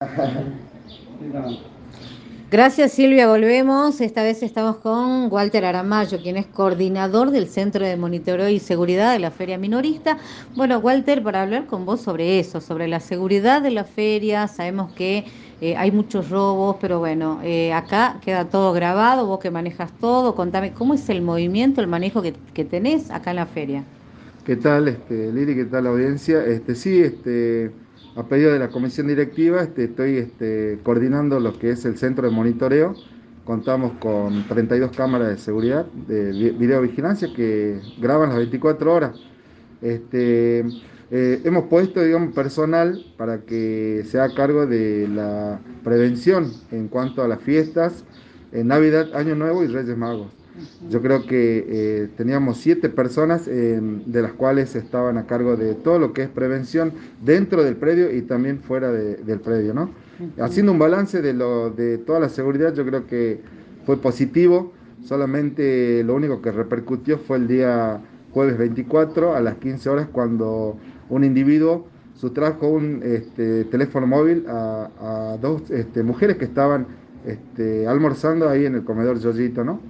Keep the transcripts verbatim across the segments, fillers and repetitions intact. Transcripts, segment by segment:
Gracias, Silvia. Volvemos. Esta vez estamos con Walter Aramayo, quien es coordinador del Centro de Monitoreo y Seguridad de la Feria Minorista. Bueno, Walter, para hablar con vos sobre eso, sobre la seguridad de la feria, sabemos que eh, hay muchos robos, pero bueno, eh, acá queda todo grabado, vos que manejas todo, contame cómo es el movimiento, el manejo que, que tenés acá en la feria. ¿Qué tal, este, Lili? ¿Qué tal la audiencia? Este, sí, este, a pedido de la comisión directiva, este, estoy este, coordinando lo que es el centro de monitoreo. Contamos con treinta y dos cámaras de seguridad, de vi- videovigilancia que graban las veinticuatro horas. Este, eh, hemos puesto, digamos, personal para que se haga cargo de la prevención en cuanto a las fiestas, en Navidad, Año Nuevo y Reyes Magos. Yo creo que eh, teníamos siete personas, eh, de las cuales estaban a cargo de todo lo que es prevención dentro del predio y también fuera de- del predio, ¿no? Ujú. Haciendo un balance de, lo, de toda la seguridad, yo creo que fue positivo. Solamente lo único que repercutió fue el día jueves veinticuatro a las quince horas, cuando un individuo sustrajo un este, teléfono móvil a, a dos este, mujeres que estaban este, almorzando ahí en el comedor Yoyito, ¿no?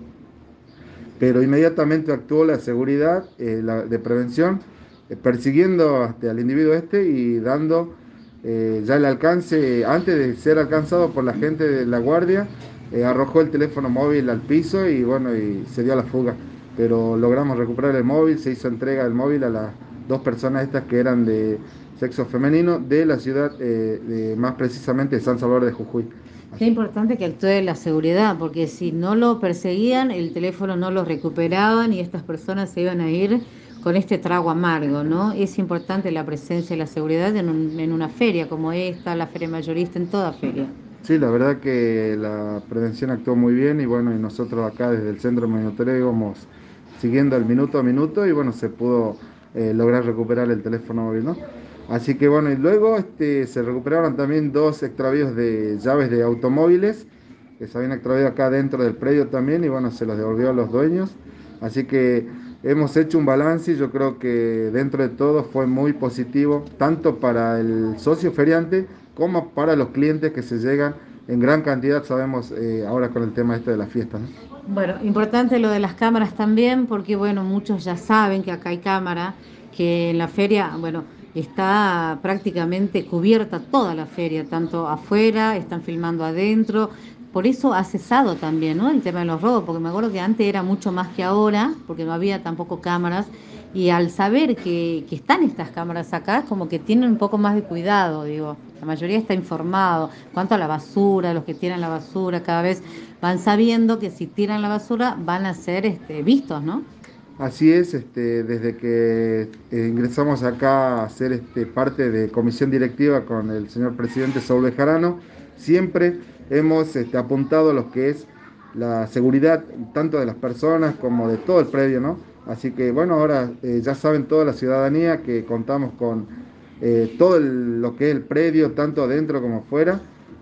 Pero inmediatamente actuó la seguridad eh, la, de prevención, eh, persiguiendo hasta al individuo este y dando eh, ya el alcance, antes de ser alcanzado por la gente de la guardia, eh, arrojó el teléfono móvil al piso y bueno, y se dio a la fuga. Pero logramos recuperar el móvil, se hizo entrega del móvil a las dos personas estas que eran de sexo femenino de la ciudad, eh, de, más precisamente de San Salvador de Jujuy. Qué importante que actúe la seguridad, porque si no lo perseguían, el teléfono no lo recuperaban y estas personas se iban a ir con este trago amargo, ¿no? Es importante la presencia y la seguridad en, un- en una feria como esta, la feria mayorista, en toda feria. Sí, la verdad que la prevención actuó muy bien y bueno, y nosotros acá desde el centro de monitoreo íbamos siguiendo el minuto a minuto y bueno, se pudo eh, lograr recuperar el teléfono móvil, ¿no? Así que bueno, y luego este, se recuperaron también dos extravíos de llaves de automóviles que se habían extraviado acá dentro del predio también y bueno, se los devolvió a los dueños. Así que hemos hecho un balance y yo creo que dentro de todo fue muy positivo, tanto para el socio feriante como para los clientes que se llegan en gran cantidad, sabemos, eh, ahora con el tema este de las fiestas, ¿no? Bueno, importante lo de las cámaras también, porque bueno, muchos ya saben que acá hay cámara, que en la feria, bueno, está prácticamente cubierta toda la feria, tanto afuera, están filmando adentro, por eso ha cesado también, ¿no? El tema de los robos, porque me acuerdo que antes era mucho más que ahora, porque no había tampoco cámaras, y al saber que, que están estas cámaras acá, como que tienen un poco más de cuidado, digo, la mayoría está informado. Cuanto a la basura, los que tiran la basura, cada vez van sabiendo que si tiran la basura van a ser este, vistos, ¿no? Así es, este, desde que eh, ingresamos acá a ser este, parte de comisión directiva con el señor presidente Saúl Bejarano, siempre hemos este, apuntado a lo que es la seguridad tanto de las personas como de todo el predio, ¿no? Así que bueno, ahora eh, ya saben toda la ciudadanía que contamos con eh, todo el- lo que es el predio, tanto adentro como fuera,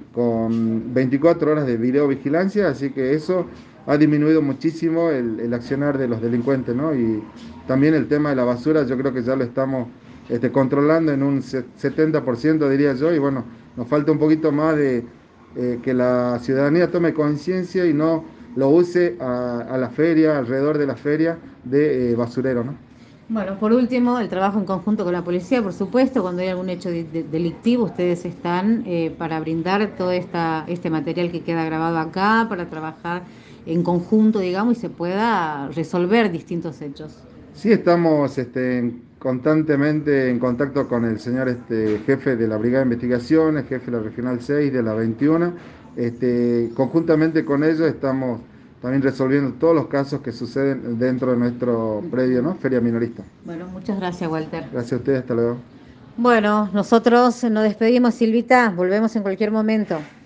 con veinticuatro horas de videovigilancia, así que eso ha disminuido muchísimo el, el accionar de los delincuentes, ¿no? Y también el tema de la basura, yo creo que ya lo estamos este, controlando en un setenta por ciento, diría yo, y bueno, nos falta un poquito más de eh, que la ciudadanía tome conciencia y no lo use a, a, la feria, alrededor de la feria, de eh, basurero, ¿no? Bueno, por último, el trabajo en conjunto con la policía, por supuesto, cuando hay algún hecho de- de- delictivo, ustedes están eh, para brindar todo esta, este material que queda grabado acá, para trabajar en conjunto, digamos, y se pueda resolver distintos hechos. Sí, estamos este, en- constantemente en contacto con el señor este, jefe de la Brigada de Investigaciones, jefe de la Regional seis de la veintiuno. Este, conjuntamente con ellos estamos también resolviendo todos los casos que suceden dentro de nuestro predio, ¿no? Feria Minorista. Bueno, muchas gracias, Walter. Gracias a ustedes, hasta luego. Bueno, nosotros nos despedimos, Silvita, volvemos en cualquier momento.